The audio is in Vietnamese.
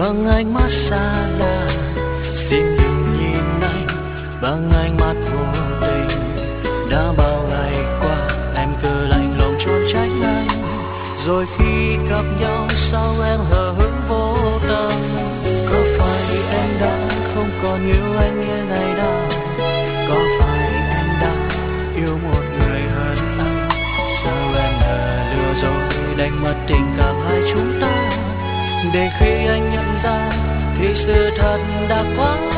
bằng ánh mắt xa lạ. Xin đừng nhìn anh bằng ánh mắt vô tình. Đã bao ngày qua em cứ lạnh lùng trốn tránh anh, rồi khi gặp nhau sao em hờ hững vô tâm. Có phải em đã không còn yêu anh như ngày nào? Có phải em đã yêu một người hơn anh? Sao em lừa rồi đánh mất tình cảm hai chúng ta? Để khi anh nhận ra thì sự thật đã quá